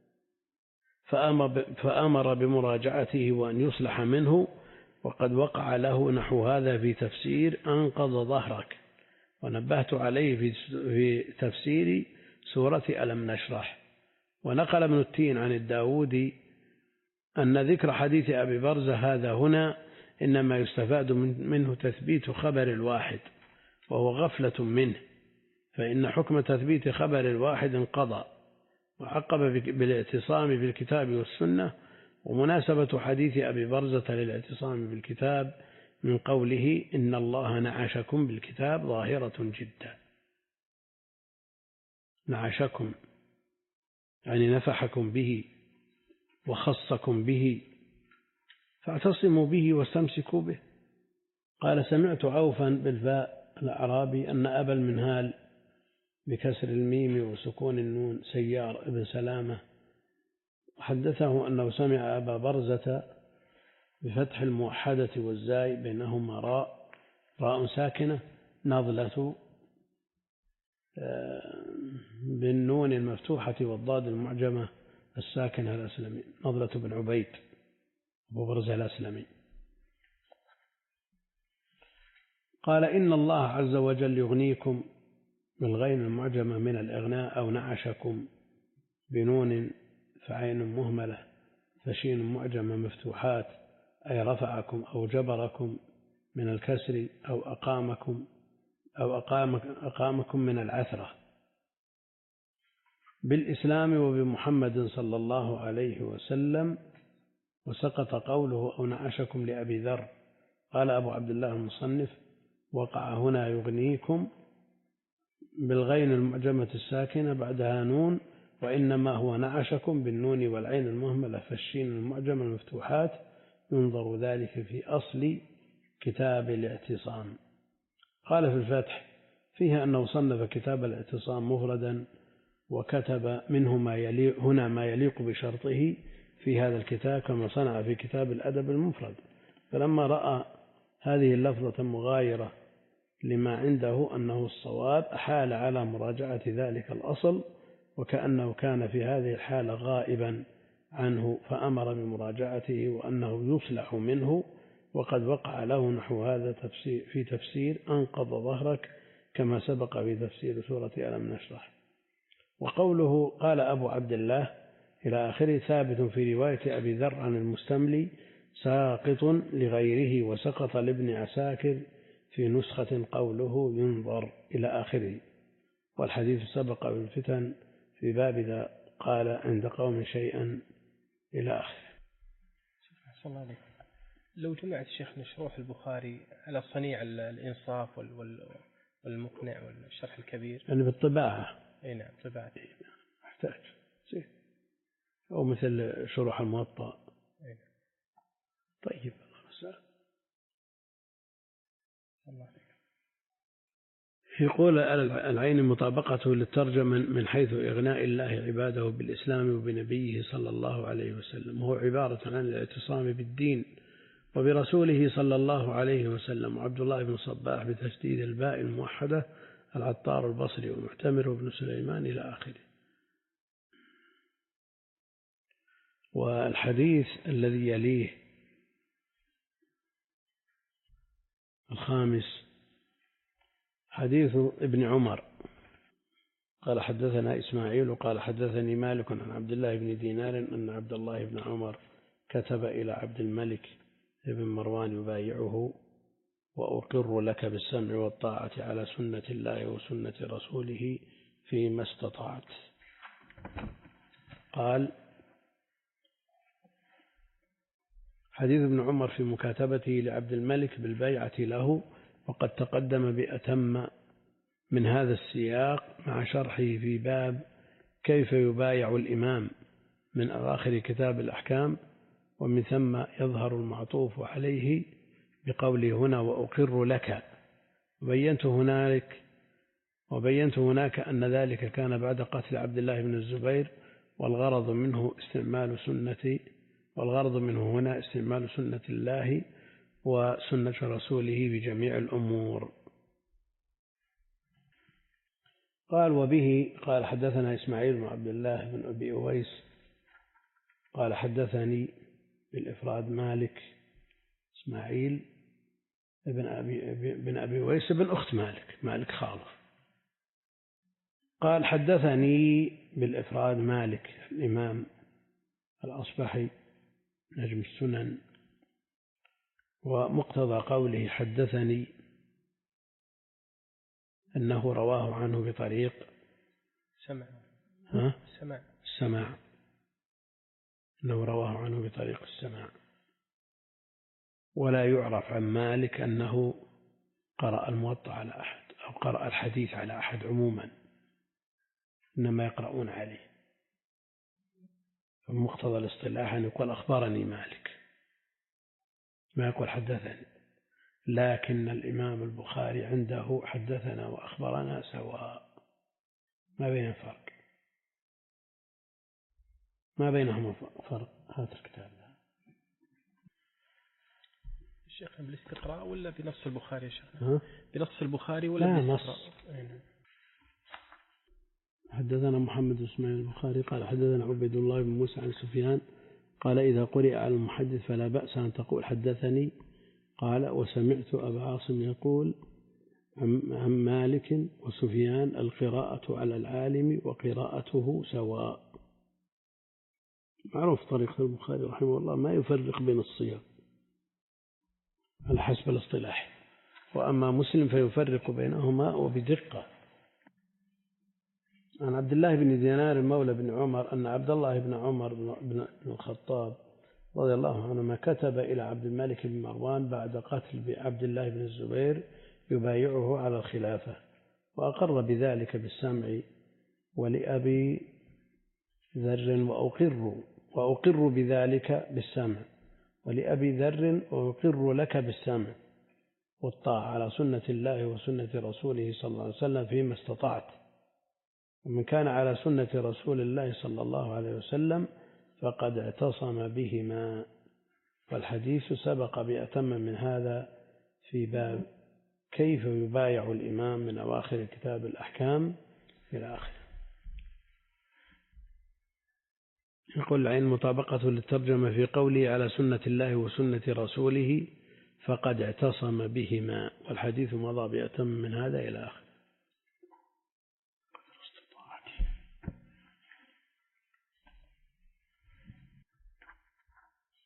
فأمر بمراجعته وأن يصلح منه. وقد وقع له نحو هذا في تفسير أنقض ظهرك، ونبهت عليه في تفسير سورة ألم نشرح. ونقل ابن التين عن الداودي أن ذكر حديث أبي برزة هذا هنا إنما يستفاد منه تثبيت خبر الواحد، وهو غفلة منه، فإن حكم تثبيت خبر الواحد انقضى. وعقب بالاعتصام بالكتاب والسنة، ومناسبة حديث أبي برزة للاعتصام بالكتاب من قوله إن الله نعشكم بالكتاب ظاهرة جدا. نعشكم يعني نفحكم به وخصكم به، فاعتصموا به واستمسكوا به. قال سمعت عوفا بالفاء الأعرابي أن أبا المنهال بكسر الميم وسكون النون سيار ابن سلامة حدثه أنه سمع أبا برزة بفتح الموحدة والزاي بينهما راء راء ساكنة نضلة بالنون المفتوحة والضاد المعجمة الساكنة الأسلمي، نضلة بن عبيد أبو برزة الأسلمي. قال إن الله عز وجل يغنيكم بالغين المعجمة من الإغناء، أو نعشكم بنون فعين مهملة فشين معجمة مفتوحات، أي رفعكم أو جبركم من الكسر، أو أقامكم أو أقامك أقامكم من العثرة بالإسلام وبمحمد صلى الله عليه وسلم. وسقط قوله أو نعشكم لأبي ذر. قال أبو عبد الله المصنف وقع هنا يغنيكم بالغين المعجمة الساكنة بعدها نون، وإنما هو نعشكم بالنون والعين المهملة فالشين المعجمة المفتوحات، ينظر ذلك في أصل كتاب الاعتصام. قال في الفتح فيها أنه صنف كتاب الاعتصام مفردا، وكتب منه ما يليق هنا ما يليق بشرطه في هذا الكتاب، كما صنع في كتاب الأدب المفرد. فلما رأى هذه اللفظة مغايرة لما عنده أنه الصواب، أحال على مراجعة ذلك الأصل، وكأنه كان في هذه الحالة غائبا عنه، فأمر بمراجعته وأنه يصلح منه. وقد وقع له نحو هذا تفسير في تفسير أنقض ظهرك، كما سبق في تفسير سورة ألم نشرح. وقوله قال أبو عبد الله إلى آخره ثابت في رواية أبي ذر عن المستملي، ساقط لغيره، وسقط لابن عساكر في نسخة قوله ينظر إلى آخره. والحديث سبق بالفتن في باب إذا قال عند قوم شيئا إلى آخره. صلى الله عليه. لو جمعت شيخنا شروح البخاري على صنيع الإنصاف والمقنع والشرح الكبير يعني بالطباعة. أي نعم طباعة. أحتاج زين. أو مثل شروح الموطأ. أي. طيب الله عليك. يقول العين مطابقته للترجمة من حيث إغناء الله عباده بالإسلام وبنبيه صلى الله عليه وسلم، وهو عبارة عن الاعتصام بالدين وبرسوله صلى الله عليه وسلم. وعبد الله بن صباح بتشديد الباء الموحدة العطار البصري ومعتمر بن سليمان إلى آخره. والحديث الذي يليه الخامس حديث ابن عمر قال حدثنا إسماعيل وقال حدثني مالك عن عبد الله بن دينار أن عبد الله بن عمر كتب إلى عبد الملك بن مروان يبايعه: وأقر لك بالسمع والطاعة على سنة الله وسنة رسوله فيما استطعت. قال حديث ابن عمر في مكاتبته لعبد الملك بالبيعة له، وقد تقدم بأتم من هذا السياق مع شرحه في باب كيف يبايع الإمام من أواخر كتاب الأحكام، ومن ثم يظهر المعطوف عليه بقوله هنا وأقر لك. وبينت هنالك وبينت هناك أن ذلك كان بعد قتل عبد الله بن الزبير، والغرض منه استعمال سنة والغرض منه هنا استعمال سنة الله وسنة رسوله بجميع الأمور. قال وبه قال حدثنا إسماعيل بن عبد الله بن أبي أويس قال حدثني بالإفراد مالك إسماعيل بن أبي بن أبي أويس بن أخت مالك مالك خالف. قال حدثني بالإفراد مالك الإمام الأصبحي نجم السنن، ومقتضى قوله حدثني أنه رواه عنه بطريق سمع ها؟ سمع السماع، أنه رواه عنه بطريق السماع. ولا يعرف عن مالك أنه قرأ الموطأ على أحد أو قرأ الحديث على أحد عموما، إنما يقرؤون عليه. فمقتضى الاصطلاح أن يقول أخبرني مالك، ما يقول حدثني. لكن الإمام البخاري عنده حدثنا وأخبرنا سواء، ما بين فرق، ما بينهما فرق. هذا الكتاب الشيخ بالاستقراء ولا بنص البخاري يا شيخ؟ بنص البخاري ولا لا بالاستقراء؟ نص. حدثنا محمد بن اسماعيل البخاري قال حدثنا عبيد الله بن موسى عن سفيان قال إذا قرئ على المحدث فلا بأس أن تقول حدثني. قال وسمعت أبا عاصم يقول عن مالك وسفيان القراءة على العالم وقراءته سواء. معروف طريقة البخاري رحمه الله ما يفرق بين الصيغ على حسب الاصطلاح، وأما مسلم فيفرق بينهما وبدقة. عن عبد الله بن دينار المولى بن عمر أن عبد الله بن عمر بن الخطاب رضي الله عنهما كتب إلى عبد الملك بن مروان بعد قتل عبد الله بن الزبير يبايعه على الخلافة، وأقر بذلك بالسمع ولأبي ذر وأقر وأقر بذلك بالسمع ولأبي ذر وأقر لك بالسمع والطاعة على سنة الله وسنة رسوله صلى الله عليه وسلم فيما استطعت. ومن كان على سنة رسول الله صلى الله عليه وسلم فقد اعتصم بهما. والحديث سبق بأتم من هذا في باب كيف يبايع الإمام من أواخر كتاب الأحكام إلى آخره. يقول العين مطابقة للترجمة في قوله على سنة الله وسنة رسوله فقد اعتصم بهما، والحديث مضى بأتم من هذا إلى آخره.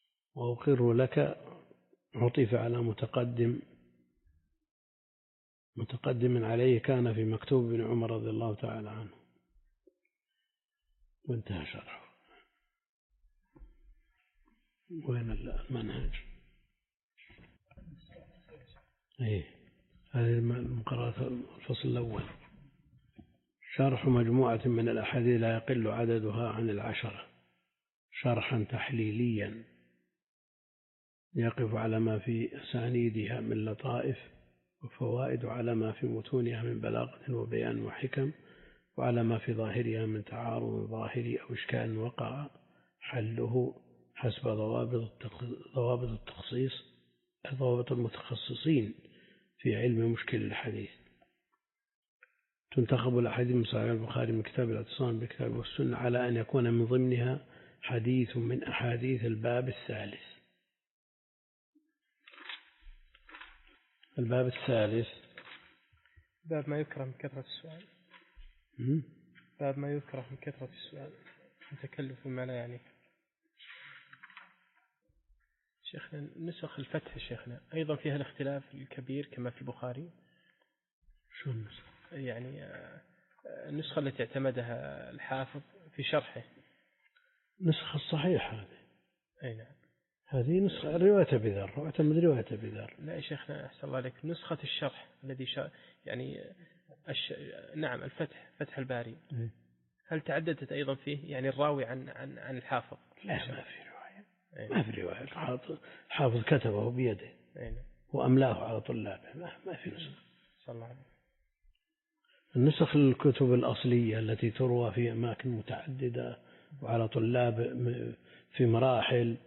وأقر لك عطف على متقدم متقدم عليه كان في مكتوب ابن عمر رضي الله تعالى عنه، وانتهى شرحه. وين المنهج؟ ايه هذه المقررات الفصل الأول. شرح مجموعة من الأحاديث لا يقل عددها عن العشرة شرحا تحليليا يقف على ما في أسانيدها من لطائف وفوائد، وعلى ما في متونها من بلاغة وبيان وحكم، وعلى ما في ظاهرها من تعارض ظاهري أو إشكال وقع حله حسب ضوابط التخصيص ضوابط المتخصصين في علم مشكل الحديث. تنتخب الأحاديث من صحيح البخاري من كتاب الاعتصام بالكتاب والسنة على أن يكون من ضمنها حديث من أحاديث الباب الثالث. الباب الثالث باب ما يكره من كثرة السؤال. باب ما يكره من كثرة السؤال، التكلف ما لا يعني. شيخنا نسخ الفتح شيخنا أيضا فيها الاختلاف الكبير كما في البخاري. شو النسخ؟ يعني النسخة التي اعتمدها الحافظ في شرحه. نسخة الصحيح هذه. أي نعم. هذه نسخة رواية أبي ذر، واعتمد رواية أبي ذر. لا يا شيخنا أحسن الله عليك، نسخة الشرح الذي شا... يعني الش... نعم الفتح فتح الباري. إيه؟ هل تعددت أيضا فيه يعني الراوي عن عن عن الحافظ؟ لا ما في رواية. أي. ما في رواية. الحافظ كتبه بيده. أي نعم. وأملاه على طلابه. ما ما في نسخة. صلى الله عليه. النسخ الكتب الأصلية التي تروى في أماكن متعددة وعلى طلاب في مراحل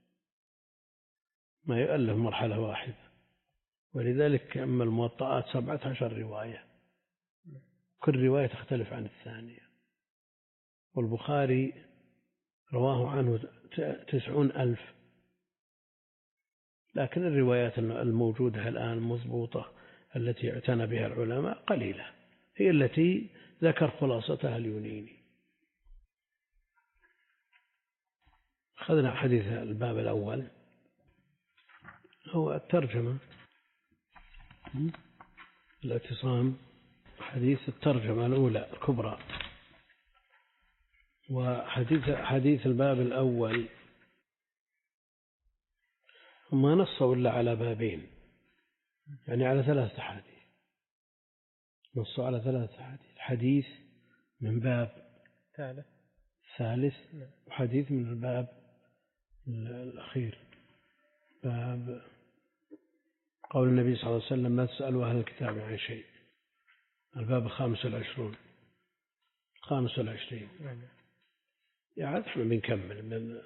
ما يؤلف مرحلة واحدة، ولذلك أما الموطئات سبعة عشر رواية كل رواية تختلف عن الثانية. والبخاري رواه عنه تسعون ألف، لكن الروايات الموجودة الآن مضبوطة التي اعتنى بها العلماء قليلة، هي التي ذكر خلاصتها اليونيني. أخذنا حديث الباب الأول هو الترجمة، الاعتصام، حديث الترجمة الأولى الكبرى. وحديث حديث الباب الأول ما نصوا إلا على بابين، يعني على ثلاثة حديث. نصوا على ثلاثة حديث، حديث من باب ثالث ثالث وحديث من الباب الأخير، باب قول النبي صلى الله عليه وسلم ما تسألوا أهل الكتاب عن شيء، الباب الخامس والعشرون الخامس والعشرين. يعني احنا بنكمل من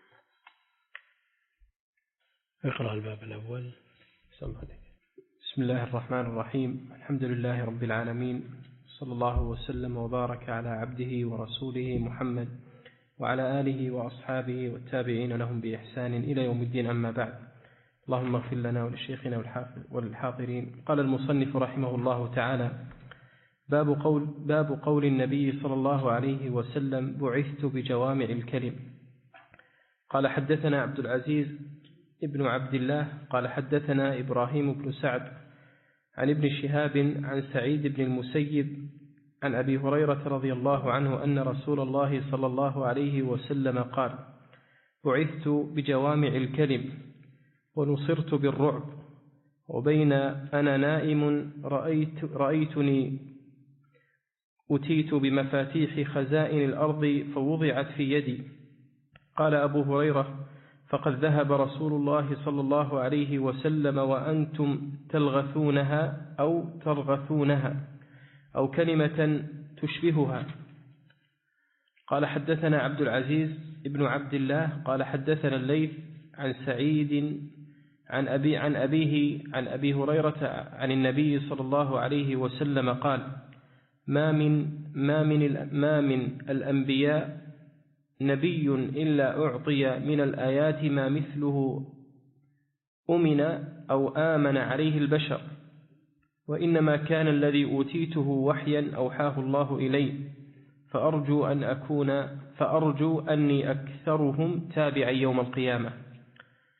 اقرأ الباب الأول. بسم الله الرحمن الرحيم، الحمد لله رب العالمين، صلى الله وسلم وبارك على عبده ورسوله محمد وعلى آله وأصحابه والتابعين لهم بإحسان إلى يوم الدين، أما بعد. اللهم اغفر لنا ولشيخنا والحاضرين. قال المصنف رحمه الله تعالى: باب قول, باب قول النبي صلى الله عليه وسلم: بعثت بجوامع الكلم. قال حدثنا عبد العزيز ابن عبد الله قال حدثنا إبراهيم بن سعد عن ابن شهاب عن سعيد بن المسيب عن أبي هريرة رضي الله عنه أن رسول الله صلى الله عليه وسلم قال: بعثت بجوامع الكلم ونصرت بالرعب، وبين أنا نائم رأيت رأيتني أتيت بمفاتيح خزائن الأرض فوضعت في يدي. قال أبو هريرة: فقد ذهب رسول الله صلى الله عليه وسلم وأنتم تلغثونها أو ترغثونها أو كلمة تشبهها. قال حدثنا عبد العزيز ابن عبد الله قال حدثنا الليث عن سعيد عن أبي عن أبيه عن أبي هريرة عن النبي صلى الله عليه وسلم قال: ما من ما من ما من الأنبياء نبي إلا أعطي من الآيات ما مثله أمن أو آمن عليه البشر، وإنما كان الذي أوتيته وحيا أوحاه الله إلي، فأرجو أن أكون فأرجو أني أكثرهم تابعا يوم القيامة.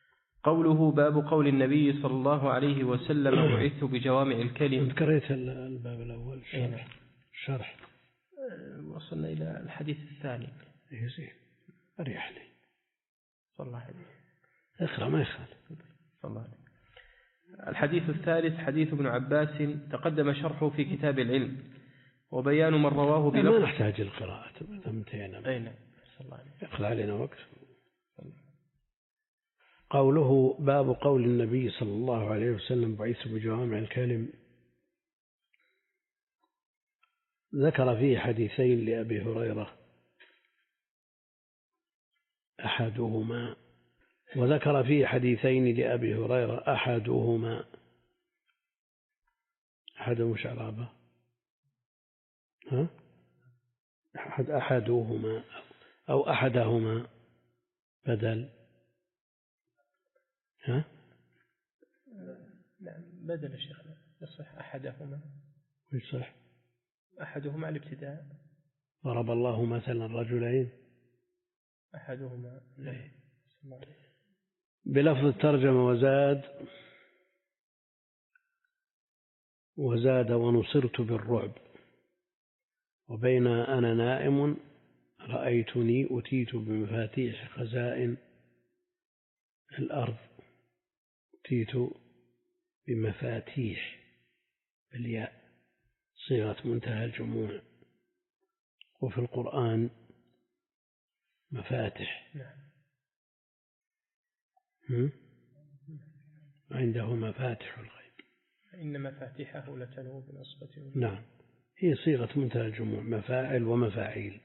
قوله باب قول النبي صلى الله عليه وسلم بعثت بجوامع الكلم. ذكرت الباب الأول شرح, شرح. وصلنا إلى الحديث الثاني. إيه زين أريح لي صلى الله عليه اقرأ ما يخالف. صلى الله عليه. الحديث الثالث حديث ابن عباس تقدم شرحه في كتاب العلم وبيان من رواه بلفظ. ما نحتاج القراءة انتهينا. أي نعم. صلى الله عليه. يقرأ علينا وقت. قوله باب قول النبي صلى الله عليه وسلم بعثت بجوامع الكلم، ذكر فيه حديثين لأبي هريرة أحدهما وذكر فيه حديثين لأبي هريرة أحدهما أحدهما شعرابة ها أحد أحدهما أو أحدهما بدل ها نعم بدل شيخنا يصح أحدهما يصح أحدهما الابتداء. ضرب الله مثلا رجلين أحدهما بلفظ الترجمة وزاد وزاد ونصرت بالرعب وبين أنا نائم رأيتني أتيت بمفاتيح خزائن الأرض أتيت بمفاتيح بالياء صيغة منتهى الجموع وفي القرآن مفاتح عنده مفاتح الغيب إن مفاتيحه لتنوء بالعصبة. نعم هي صيغة منتهى الجموع مفاعل ومفاعيل.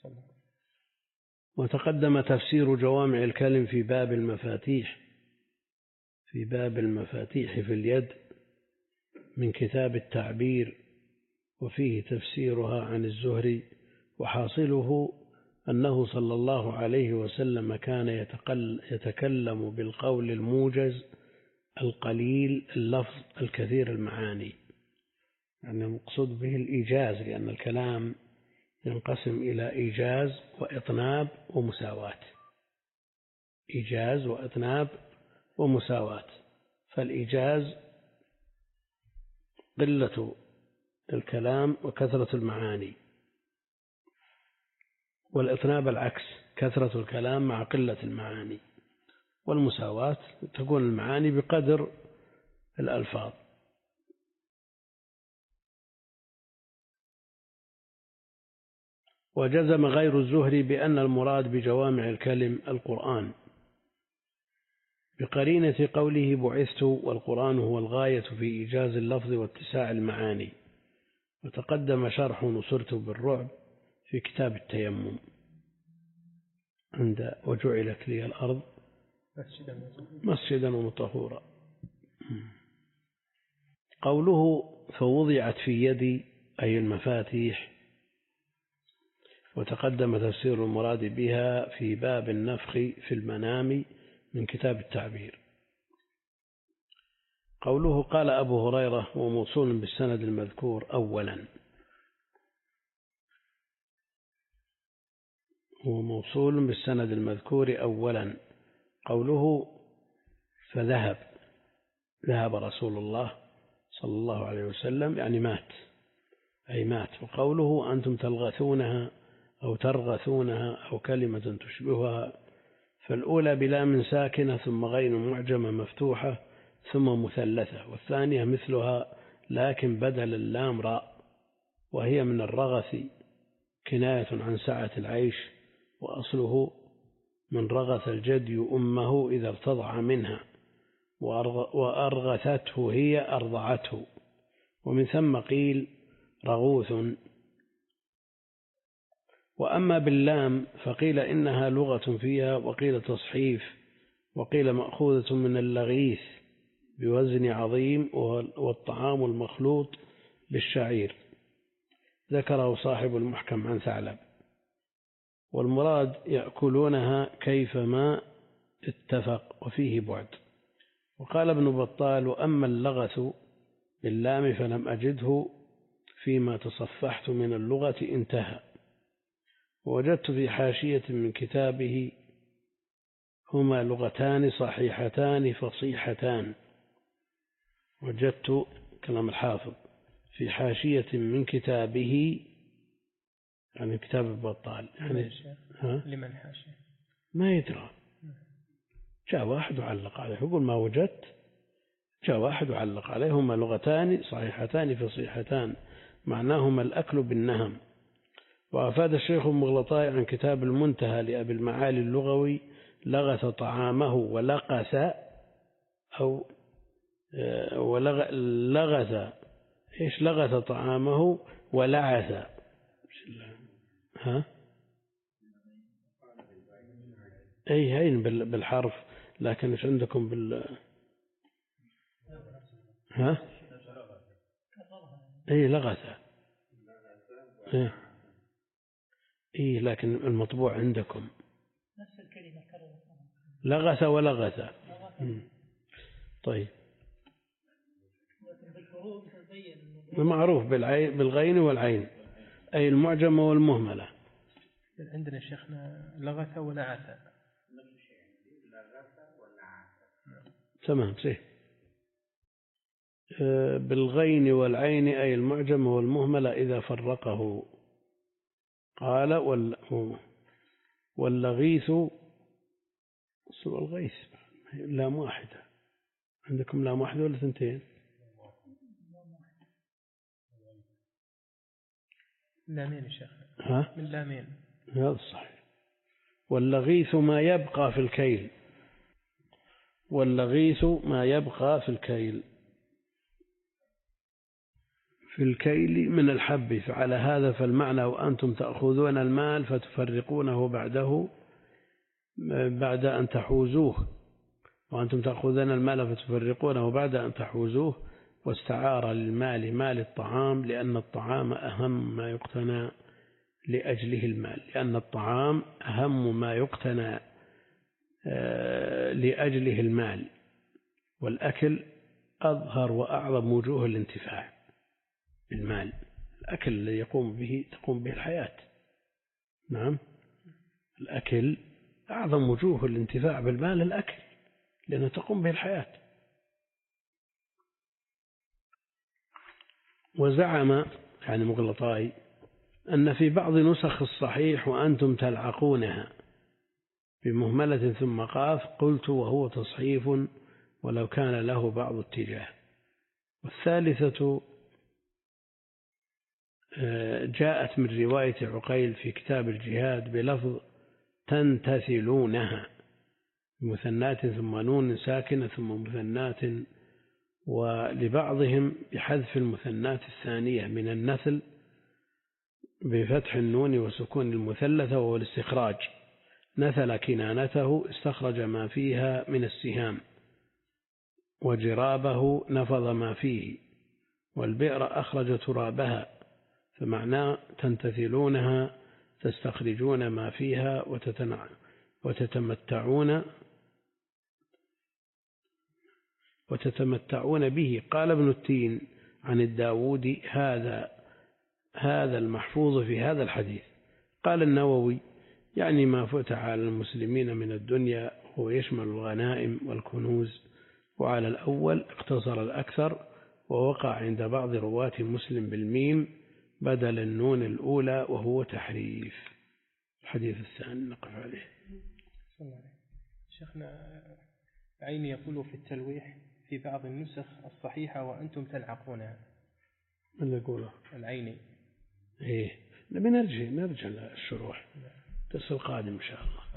وتقدم تفسير جوامع الكلم في باب المفاتيح في باب المفاتيح في اليد من كتاب التعبير وفيه تفسيرها عن الزهري وحاصله أنه صلى الله عليه وسلم كان يتكلم بالقول الموجز القليل اللفظ الكثير المعاني، يعني المقصود به الإيجاز لأن الكلام ينقسم إلى إيجاز وإطناب ومساواة. إيجاز وإطناب ومساواة، فالإيجاز قلة الكلام وكثرة المعاني، والإطناب العكس كثرة الكلام مع قلة المعاني، والمساواة تكون المعاني بقدر الألفاظ. وجزم غير الزهري بأن المراد بجوامع الكلم القرآن بقرينة قوله بعثت والقرآن هو الغاية في إيجاز اللفظ واتساع المعاني. وتقدم شرح نصرت بالرعب في كتاب التيمم عند وجعلت لي الأرض مسجدا ومطهورا. قوله فوضعت في يدي أي المفاتيح، وتقدم تفسير المراد بها في باب النفخ في المنام من كتاب التعبير. قوله قال أبو هريرة وموصول بالسند المذكور أولا، هو موصول بالسند المذكور أولا. قوله فذهب ذهب رسول الله صلى الله عليه وسلم يعني مات أي مات. وقوله أنتم تلغثونها أو ترغثونها أو كلمة تشبهها، فالأولى بلام ساكنة ثم غين معجمة مفتوحة ثم مثلثة، والثانية مثلها لكن بدل اللام راء، وهي من الرغث كناية عن سعة العيش، وأصله من رغث الجدي أمه إذا ارتضع منها، وأرغثته هي أرضعته، ومن ثم قيل رغوث. وأما باللام فقيل إنها لغة فيها، وقيل تصحيف، وقيل مأخوذة من اللغيث بوزن عظيم والطعام المخلوط بالشعير، ذكره صاحب المحكم عن ثعلب. والمراد يأكلونها كيفما اتفق وفيه بعد. وقال ابن بطال وأما اللغث باللام فلم أجده فيما تصفحت من اللغة انتهى. ووجدت في حاشية من كتابه هما لغتان صحيحتان فصيحتان. وجدت كلام الحافظ في حاشية من كتابه، يعني كتاب البطال، يعني ها؟ لمن حاشية ما يدرى، جاء واحد وعلق عليه، يقول ما وجدت، جاء واحد وعلق عليه هما لغتان صحيحتان فصيحتان معناهما الأكل بالنهم. وأفاد الشيخ المغلطاي عن كتاب المنتهى لأبي المعالي اللغوي لغث طعامه ولقث أو ولغ لغث إيش لغث طعامه ولعث. ها أي هين بالحرف، لكن إيش عندكم بال ها أي لغث إيه. إيه لكن المطبوع عندكم نفس الكلمة لغث ولغث. طيب معروف بالغين والعين، أي المعجمة والمهملة. عندنا شيخنا لغث ولعث. تمام صحيح. بالغين والعين أي المعجمة والمهملة إذا فرقه. قال واللغيث سوى الغيث لام واحدة. عندكم لام واحدة ولا ثنتين؟ لامين يا شيخ. ها؟ من لامين. هذا صحيح. واللغيث ما يبقى في الكيل. واللغيث ما يبقى في الكيل في الكيل من الحب. فعلى هذا فالمعنى وأنتم تأخذون المال فتفرقونه بعده بعد أن تحوزوه، وأنتم تأخذون المال فتفرقونه بعد أن تحوزوه. واستعار للمال مال الطعام لأن الطعام أهم ما يقتنى لأجله المال، لأن الطعام أهم ما يقتنى لأجله المال، والأكل أظهر وأعظم وجوه الانتفاع بالمال. الأكل الذي يقوم به تقوم به الحياة. نعم الأكل أعظم وجوه الانتفاع بالمال، الأكل لأنه تقوم به الحياة. وزعم يعني مغلطاي أن في بعض نسخ الصحيح وأنتم تلعقونها بمهملة ثم قاف، قلت وهو تصحيف ولو كان له بعض اتجاه. والثالثة جاءت من رواية عقيل في كتاب الجهاد بلفظ تنتثلونها مثنات ثم نون ساكنة ثم مثنات، ولبعضهم بحذف المثنات الثانية من النثل بفتح النون وسكون المثلثة وهو الاستخراج. نثل كنانته استخرج ما فيها من السهام، وجرابه نفض ما فيه، والبئر أخرج ترابها. فمعناه تنتثلونها تستخرجون ما فيها وتتمتعون وتتمتعون به. قال ابن التين عن الداودي هذا هذا المحفوظ في هذا الحديث. قال النووي يعني ما فتح على المسلمين من الدنيا هو يشمل الغنائم والكنوز، وعلى الأول اقتصر الأكثر، ووقع عند بعض رواة مسلم بالميم بدل النون الأولى وهو تحريف. الحديث الثاني نقف عليه. شيخنا عيني يقول في التلويح في بعض النسخ الصحيحة وأنتم تلعقونها. من يقوله؟ العيني. إيه نبي نرجع نرجع للشروح الدرس القادم إن شاء الله.